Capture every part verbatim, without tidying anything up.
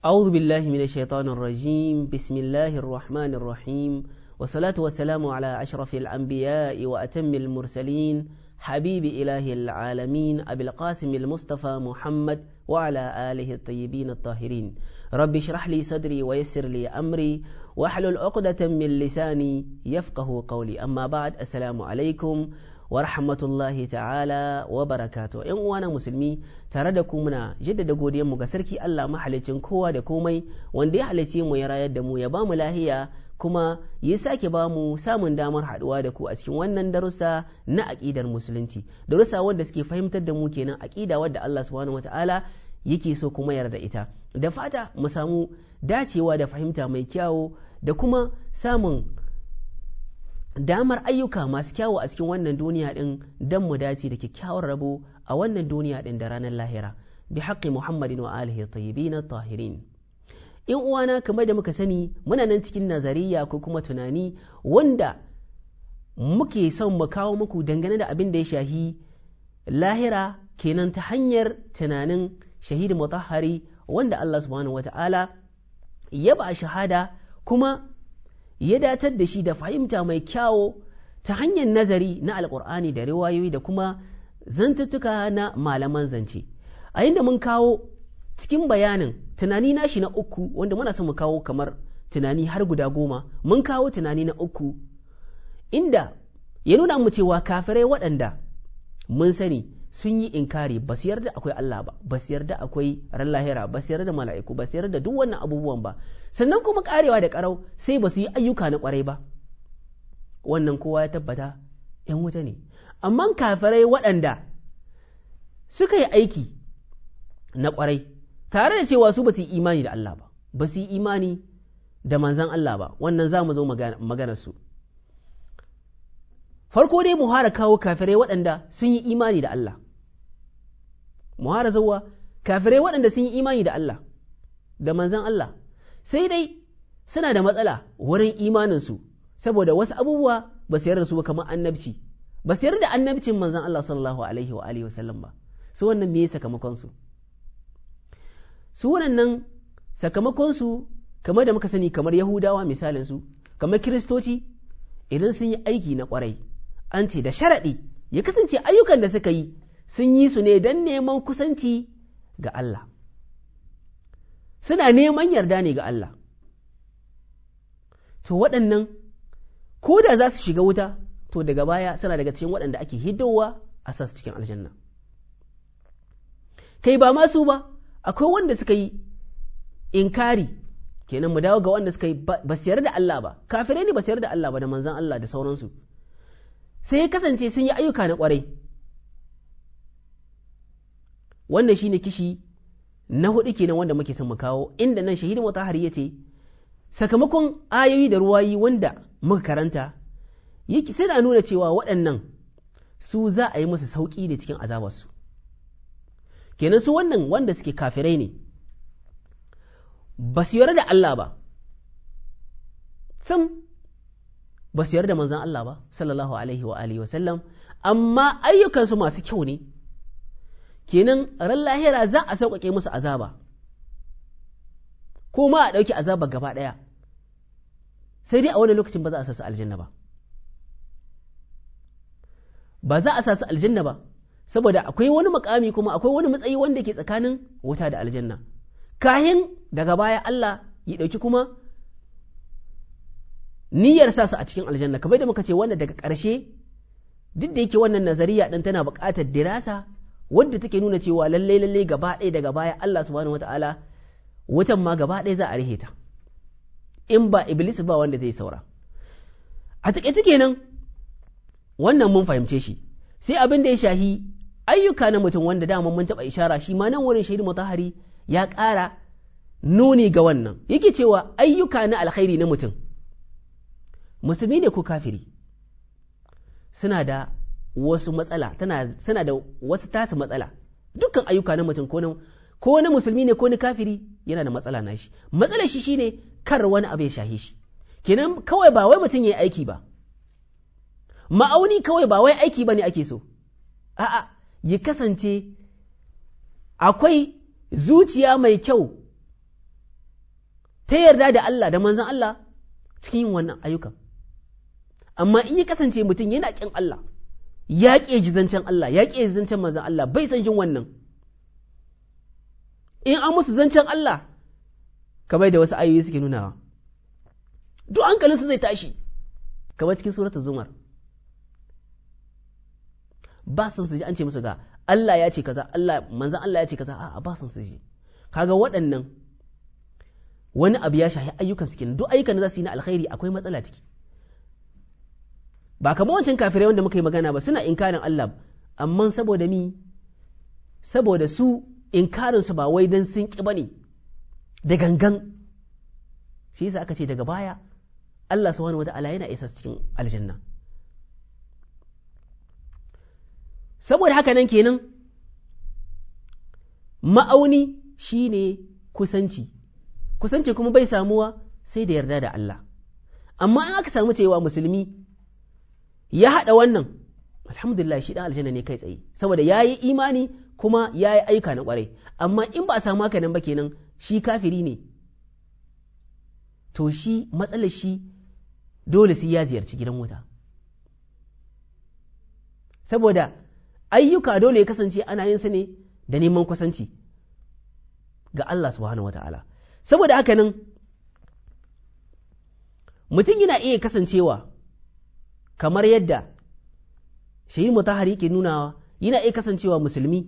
أعوذ بالله من الشيطان الرجيم بسم الله الرحمن الرحيم والصلاة والسلام على أشرف الأنبياء وأتم المرسلين حبيب إله العالمين أبي القاسم المصطفى محمد وعلى آله الطيبين الطاهرين رب اشرح لي صدري ويسر لي أمري واحلل عقدة من لساني يفقه قولي أما بعد السلام عليكم wa rahmatullahi ta'ala wa barakatuh. ‘Yan uwana musulmi, tare da ku muna jaddada godiyanmu ga sarki Allah mahalicin kowa da komai, wanda ya halice mu ya rayar da mu, ya ba mu lahiya, kuma ya sake ba mu samun damar haɗuwa da ku a cikin wannan darussa na aƙidar musulunci, darussa wanda suke fahimtar da mu kenan aƙida wadda Allah subhanahu wata'ala yake so kuma yarda ita, da fata mu samu dacewa da fahimta mai kyawu da kuma samun damar ayyuka masu kyawu a cikin wannan duniya din don mu dace da kyakkyawar rabo a wannan duniya din da ranar lahira bi haqqi Muhammadin wa alihi tayyibin tahirin. In uwana, kamar da muka sani, muna nan cikin nazariya ko kuma tunani wanda muke son mu kawo muku dangane da abin da ya shahi lahira, kenan ta hanyar tunanin shahidi mutahhari wanda Allah subhanahu wata'ala ya ba shahada kuma ya datar da shi da fahimta mai kyawo ta hanyar nazari na alƙur'ani da riwayoyi da kuma zantuttuka na malaman zance. A yadda mun kawo cikin bayanin tunani nashi na uku, wanda muna son mu kawo kamar tunani har guda goma, mun kawo tunani na uku inda ya nuna mu cewa kafirai waɗanda mun sani sun yi inkari, ba su yarda akwai Allah ba, ba su yarda akwai ran lahira, ba su yarda mala'iku, ba su yarda duk wannan abubuwan ba, sannan kuma karewa da karau sai ba su yi ayyuka na kwarai ba. Wannan kowa ya tabbata ‘yan wuta ne. Amma kafirai waɗanda suka yi aiki na kwarai tare da cewa su ba su yi imani da Allah ba, ba su yi imani da manzan Allah ba, wannan za mu zo maganar su. Farko dai mu hara kawo kafirai waɗanda sun yi imani da Allah, mu hara zuwa kafirai waɗanda sun yi imani da Allah da manzan Allah, sai dai suna da matsala wurin imaninsu saboda wasu abubuwa ba su yarda su ba, kamar annabci, ba su yarda annabcin manzan Allah sallallahu alaihi wa alihi wasallam ba. Su wannan me sakamakon su? Su wannan sakamakon su kamar da muka sani, kamar Yahudawa misalin su, kamar Kiristoci, idan sun yi aiki na kwarai, an ce da sharaɗi ya kasance ayyukan da suka yi sun yi su ne don neman kusanci ga Allah, suna neman yarda ne ga Allah. To waɗannan ko da za su shiga wuta, to daga baya suna daga cikin waɗanda ake hiddowa a sas cikin aljanna. Kai ba masu ba, akwai wanda suka yi inkari, kenan mu dawo ga wanda suka yi ba su yarda da Allah ba, kafirai ne ba su yarda da Allah ba da manzan Allah da sauransu, sai ya kasance sun yi ayyuka na ƙwarai. Wannan shine kishi na hudu kenan wanda muke son mu kawo, inda nan shahidin mutahhari yace sakamakon ayoyi da ruwayi wanda muka karanta yake suna nuna cewa waɗannan su za a yi musu sauƙi ne cikin azabarsu. Kenan su wannan wanda suke kafirai ne, ba su yarda da Allah ba, sam ba su yarda manzan Allah ba sallallahu alaihi wa alihi wa sallam, amma ayyukansu masu kyau ne, kenan ran lahira za a sauƙaƙe musu azaba, ko ma a ɗauki azaba gaba ɗaya, sai dai a wani lokacin ba za a sa su aljanna ba, ba za a sa su aljanna ba, saboda akwai wani makami kuma akwai wani matsayi wanda ke tsakanin wuta da aljanna, kahin daga baya Allah ya ɗauki kuma niyyar sa su a cikin aljanna, kamar da muka ce wanda daga ƙarshe, duk da yake wannan nazariya ɗin tana buƙatar dirasa wadda take nuna cewa lallai lallai gaba ɗaya daga baya Allah subhanahu wata'ala wutan ma gaba ɗaya za a rihe ta, in ba iblis ba wanda zai saura. A taƙaice kenan wannan mun fahimce shi. Sai abin da ya shahi ayyuka na mutum, wanda dama mun taɓa ishara, shi ma nan wurin shaidu mutahhari ya ƙara nuni ga wannan, yake cewa ayyuka na alkhairi na mutum, musulmi ne ko kafiri, suna da wasu matsala, tana suna da wasu tasu matsala. Dukkan ayyuka na mutum, ko na musulmi ne ko na kafiri, yana da matsala na shi. Matsalar shi shine kar wani abu ya shahi shi. Kenan kawai ba wai mutum yayi aiki ba, ma'auni kawai ba wai aiki bane ake so, a'a, ya kasance akwai zuciya mai kyau ta yarda da Allah da manzon Allah cikin yin wannan ayyukan. Amma in ya kasance mutum yana ƙin Allah, ya ƙi ji zancen Allah, ya ƙi ji zancen manzon Allah, bai san jin wannan. In an musu zancen Allah, kamar da wasu ayoyi suke nunawa, duk hankalinsu zai tashi, kamar cikin suratul Zumar. Ba sun su ji an ce musu ga Allah ya ce kaza, Allah manzon Allah ya ce kaza, a'a ba sun su ji. Kaga waɗannan wani abu ya shahi ayyukan su kenan, duk ayyukan da za su yi na alkhairi akwai matsala ciki. Ba kamar wancan kafirai wanda muka yi magana ba, suna inkarin Allah, amma saboda mi, saboda su inkarin su ba wai dan sun ki bane da gangan. Shi yasa aka ce daga baya Allah subhanahu wata'ala yana isa cikin aljanna. Saboda haka nan kenan ma'auni shine kusanci, kusanci kuma bai samuwa sai da yarda da Allah. Amma in aka samu cewa musulmi ya haɗa wannan, alhamdulillah shi ɗan aljanna ne kai tsaye, saboda ya yi imani kuma ya yi aika na ƙwarai. Amma in ba a samu haka nan ba kenan shi kafiri ne, to shi matsalar shi dole sai ya ziyarci gidan wuta. Saboda ayyuka dole ya kasance ana yin su ne da neman kusanci ga Allah subhanahu wata'ala. Saboda haka nan mutum yana iya kasancewa kamar yadda Shehin Mutahhari ke nunawa, yana iya kasancewa musulmi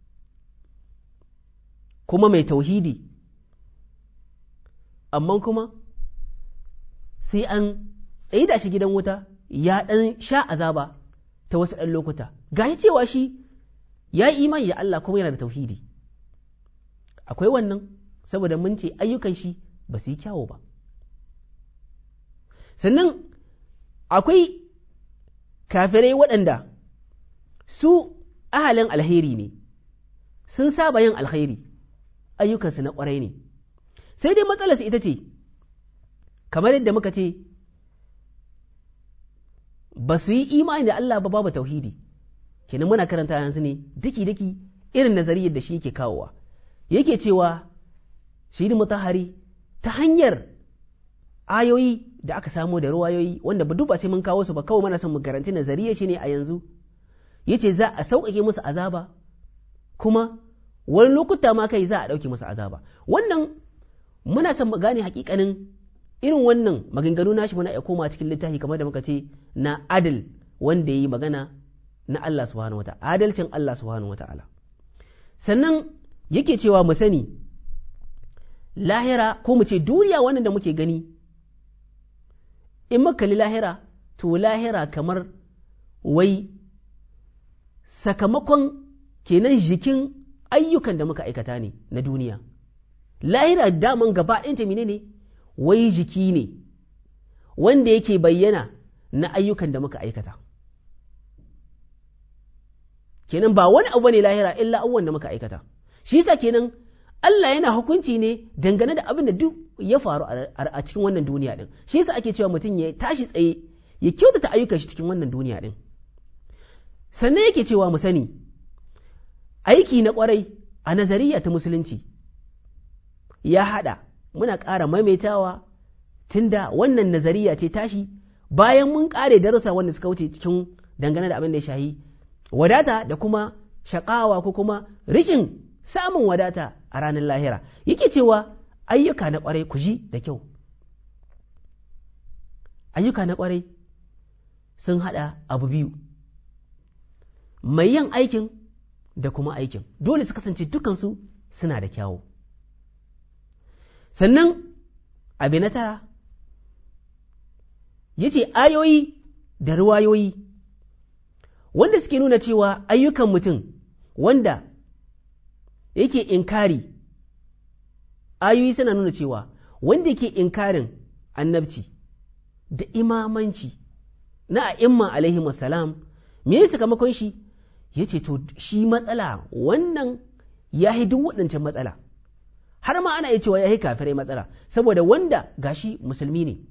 kuma mai tauhidi, amma kuma sai an tsaye da shi gidan wuta ya ɗan sha azaba ta wasu ɗan lokuta, gashi cewa shi ya yi imani da Allah kuma yana da tauhidi. Akwai wannan saboda mun ce ayyukan shi ba su yi kyawo ba. Sannan akwai kafirai waɗanda su ahalin alheri ne, sun saba yin alheri, ayyukansu na ƙwarai ne, sai dai matsalarsu ita ce, kamar yadda muka ce, ba su yi imani da Allah ba, babu tauhidi. Kenan muna karanta yanzu ne daki-daki irin nazariyar da shi yake kawowa, yake cewa Shehin Mutahhari ta hanyar ayoyi da aka samo da ruwayoyi wanda ba duba sai mun kawo su ba, kawai mana son mu garanti nazariya shi ne a yanzu, yace za a sauƙaƙe musu azaba kuma wani lokuta ma kai za a ɗauke musu azaba. Wannan muna son mu gane hakikanin irin wannan maganganu nashi, muna iya koma cikin littafi kamar da muka ce na adal wanda yi magana na Allah subhanahu wa ta'ala, adalcin Allah subhanahu wa ta'ala. Sannan yake cewa mu sani lahira, ko mu ce duniya wannan da muke gani, in muka kalli lahira, to lahira kamar wai sakamakon kenan jikin ayyukan da muka aikata ne na duniya. Lahira daman gaba ɗinta mine ne? Wai jiki ne wanda yake bayyana na ayyukan da muka aikata. Kenan ba wani abu ne lahira illa abubuwan da muka aikata. Shi yasa kenan Allah yana hukunci ne dangane da abin da duk ya faru a cikin wannan duniya din. Shi yasa ake cewa mutum ya tashi tsaye ya kyautata ayyukan shi cikin wannan duniya din. Sannan yake cewa mu sani aiki na kwarai a nazariya ta musulunci ya haɗa, muna ƙara maimaitawa tunda wannan nazariya ce tashi bayan mun ƙare darussa wanda suka wuce cikin dangane da abin da ya shahi wadata da kuma shaƙawa ko kuma rishin samun wadata a ranar lahira. Yake cewa ayyuka na ƙwarai ku ji da kyau, ayyuka na ƙwarai sun haɗa abu biyu, mai yin aikin da kuma aikin dole su kasance dukansu suna da kyawu. Sannan abu na tara ya ce ayoyi da ruwayoyi wanda suke nuna cewa ayyukan mutum wanda yake inkari, ayoyi suna nuna cewa wanda yake inkarin annabci da imamanci na a'imma alaihi wassalam, me ya sakamakon shi? Ya ce to shi matsala wannan ya yi duk waɗancan matsala, har ma ana iya cewa ya yi kafirai matsala, saboda wanda gashi musulmi ne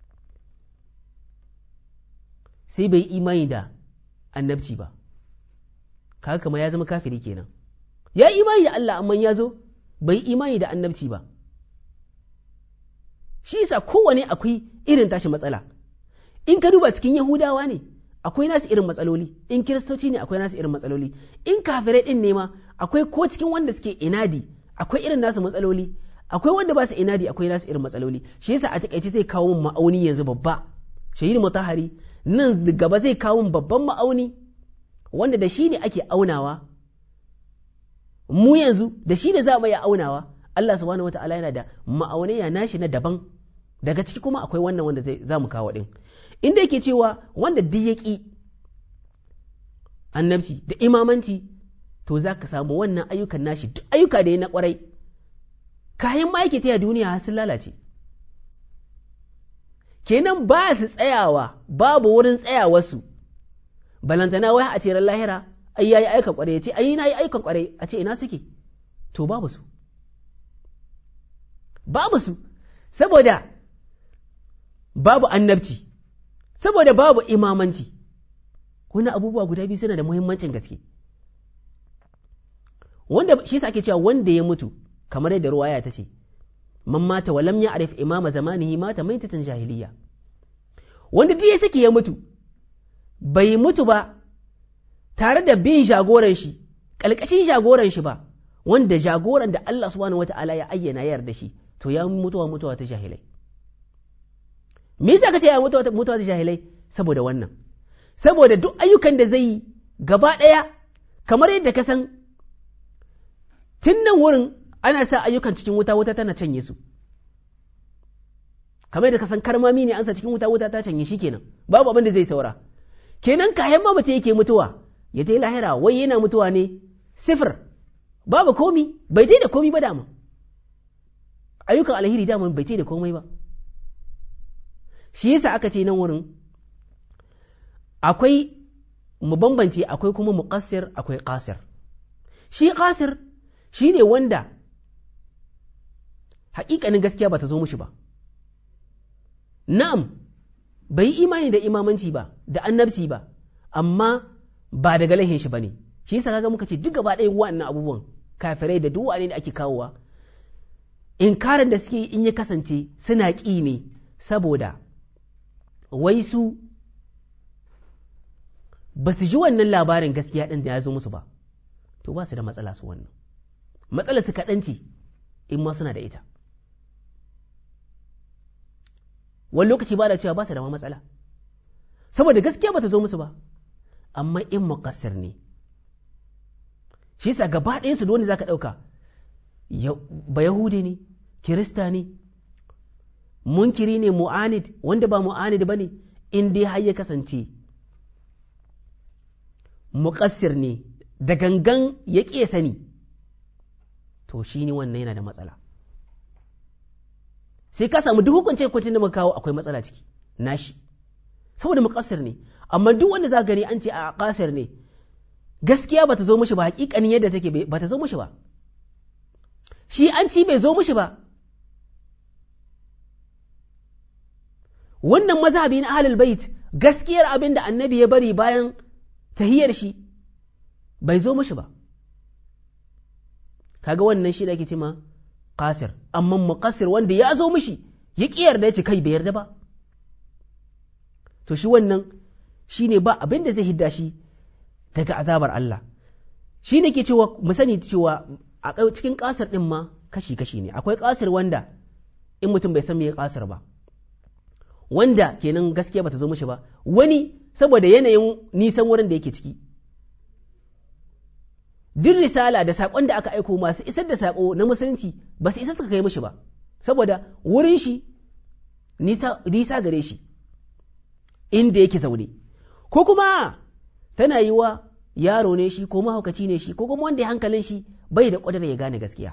sai bai imani da annabci ba, kaga kama ya zama kafiri kenan. Ya yi imani da Allah amma ya zo bai imani da annabci ba, shi yasa kowane akwai irin tashi matsala. In ka duba cikin Yahudawa ne akwai nasu irin matsaloli, in Kiristoci ne akwai nasu irin matsaloli, in kafirai din ne ma akwai, ko cikin wanda suke inadi akwai irin nasu matsaloli, akwai wanda ba su inadi akwai nasu irin matsaloli. Shi yasa a takaice zai kawo min ma'auni yanzu babba, Shahid Mutahhari nan gaba zai kawo min babban ma'auni wanda da shi ne ake aunawa. Mu yanzu da shi ne za mu iya aunawa. Allah subhanahu wata'ala yana da ma'aunai nashi na daban, daga ciki kuma akwai wannan wanda zai za mu kawo din, inda yake cewa wanda duk ya ƙi annabci da imamanci to za ka samu wannan ayyukan nashi, duk ayyuka da ya na ƙwarai kayan ma yake taya duniya sun lalace. Kenan ba su tsayawa, babu wurin tsayawarsu, balantana wai a ce ran lahira ai yayi aikan ƙwarai, ya ce ai na yi aikan ƙwarai, a ce ina suke, to babu su, babu su, saboda babu annabci, saboda babu imamanci. Wannan abubuwa guda biyu suna da muhimmancin gaske, wanda shi sa ake cewa wanda ya mutu, kamar yadda ruwaya ta ce, man mata wa lam ya'rif imama zamanihi mata maitatan jahiliya. Wanda duk ya sake ya mutu, bai mutu ba tare da bin jagoran shi, kalkashin jagoran shi ba, wanda jagoran da Allah subhanahu wata'ala ya ayyana ya yarda shi, to ya mutuwa mutuwa ta jahilai. Me yasa kace ya mutuwa mutuwa ta jahilai? Saboda wannan, saboda duk ayyukan da zai yi gaba ɗaya, kamar yadda ka san tun nan wurin ana sa ayyukan cikin wuta, wuta tana canye su, kamar yadda ka san karmami ne an sa cikin wuta, wuta ta canye shi, kenan babu abin da zai saura. Kenan kayan ma mace yake mutuwa, ya dai lahira wai yana mutuwa ne sifir, babu komi, bai dai da komi ba dama, ayyukan alheri dama bai dai da komai ba. Shi yasa aka ce nan wurin akwai mu bambance, akwai kuma muqassir, akwai qasir. Shi qasir shi ne wanda haƙiƙanin gaskiya ba ta zo mushi ba, na'am bai yi imani da imamanci ba da annabci ba, amma ba daga lahin shi bane. Shi yasa kaga muka ce duk gaba ɗayan wa'annan abubuwan kafirai da duk wani da ake kawowa, inkarin da suke in ya kasance suna ƙi ne saboda wai su ba su ji wannan labarin gaskiya ɗin da ya zo musu ba, to ba su da matsala su wannan. Matsalar su kaɗan ce in ma suna da ita. Wani lokaci ba da cewa ba su da ma matsala, saboda gaskiya ba ta zo musu ba, amma in muƙassir ne. Shi yasa gaba ɗayansu da wanda za ka ɗauka, ba Yahudi ne, Kirista ne, munkiri ne, mu'anid, wanda ba mu'anid ba ne, in dai har ya kasance muƙassir ne da gangan ya ƙi sani, to shi ne wannan yana da matsala. Sai ka samu duk hukunce hukuncin da muka kawo akwai matsala ciki nashi, saboda muƙassir ne. Amma duk wanda za gani an ce a ƙasir ne, gaskiya ba ta zo mishi ba, haƙiƙanin yadda take ba ta zo mishi ba, shi an ci bai zo mishi ba. Wannan mazhabi na ahlul bait, gaskiyar abin da annabi ya bari bayan tahiyar shi bai zo mishi ba, kaga wannan shi da ake cewa qasir. Amma muqassir wanda ya zo mishi ya ƙi yarda, ya ce kai bai yarda ba, to shi wannan shine ba abin da zai hidda shi daga azabar Allah. Shi ne ke cewa mu sani cewa a cikin qasir din ma kashi kashi ne. Akwai qasir wanda in mutum bai san me qasir ba, wanda kenan gaskiya bata zo mishi ba, wani saboda yanayin nisan wurin da yake ciki, duk risala da saƙon da aka aiko masu isar da saƙo na musulunci ba su isa suka kai mishi ba, saboda wurin shi nisa gare shi inda yake zaune, ko kuma tana yi wa yaro ne shi, ko mahaukaci ne shi, ko kuma wanda ya hankalin shi bai da ƙwadar ya gane gaskiya.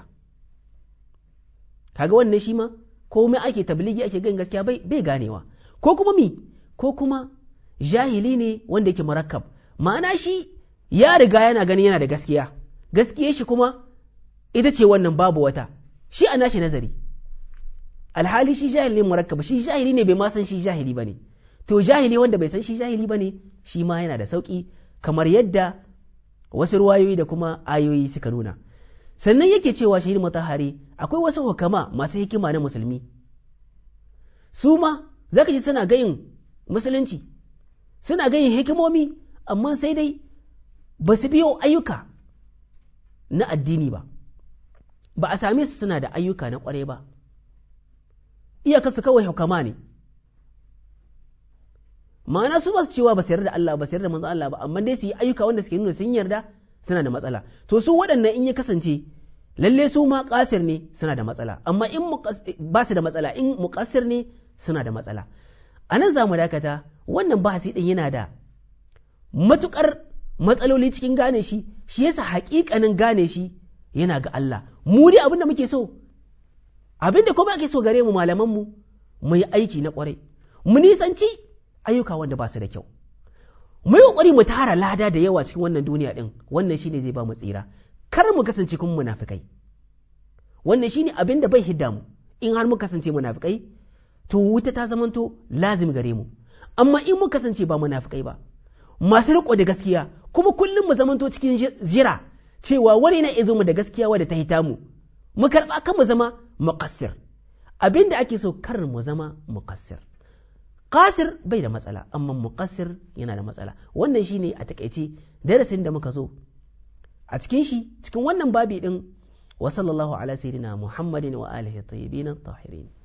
Kaga wannan shi ma komai ake tabligi ake gan gaskiya bai bai ganewa, ko kuma mi ko kuma jahili ne wanda yake murakkab, ma'ana shi ya riga yana ganin yana da gaskiya, gaskiyar shi kuma ita ce wannan babu wata, shi a nashi nazari, alhali shi jahili ne murakkab, shi jahili ne bai ma san shi jahili bane. To jahili wanda bai san shi jahili bane shi ma yana da sauki, kamar yadda wasu ruwayoyi da kuma ayoyi suka nuna. Sannan yake cewa Shahid Mutahhari akwai wasu hukama masu hikima na musulmi su ma za ka ji suna gayin musulunci, suna gayin hikimomi, amma sai dai ba su biyo ayyuka na addini ba, ba a same su suna da ayyuka na ƙware ba, iyakarsu kawai hukama ne. Ma'ana su ba su cewa ba su yarda da Allah ba su yarda da manzon Allah ba, amma dai su yi ayyuka wanda suke nuna sun yarda suna da matsala. To su waɗannan in ya kasance lalle su ma ƙasir ne suna da matsala, amma in ba su da matsala, in muƙassir ne suna da matsala. A nan za mu dakata, wannan bahasi ɗin yana da matuƙar matsaloli cikin gane shi, shi yasa haƙiƙanin gane shi yana ga Allah. Mu dai abin da muke so, abin da kuma ake so gare mu malamanmu, mu yi aiki na ƙwarai, mu nisanci ayyuka wanda ba su da kyau, mu yi ƙoƙari mu tara lada da yawa cikin wannan duniya ɗin, wannan shi ne zai ba mu tsira. Kar mu kasance kuma munafikai, wannan shi ne abin da bai hidda mu. In har mu kasance munafikai, to wuta ta zamanto lazim gare mu. Amma in mu kasance ba munafikai ba, masu riƙo da gaskiya, kuma kullum mu zamanto cikin jira cewa wani na izo mu da gaskiya wadda ta hita mu, mu karɓa kan mu zama muqassir. Abin da ake so kar mu zama muqassir. Qasir bai da matsala, amma muqassir yana da matsala. Wannan shine a takaice darasin da muka zo a cikin shi, cikin wannan babi din. Wa sallallahu ala sayyidina Muhammadin wa alihi tayyibin tahirin.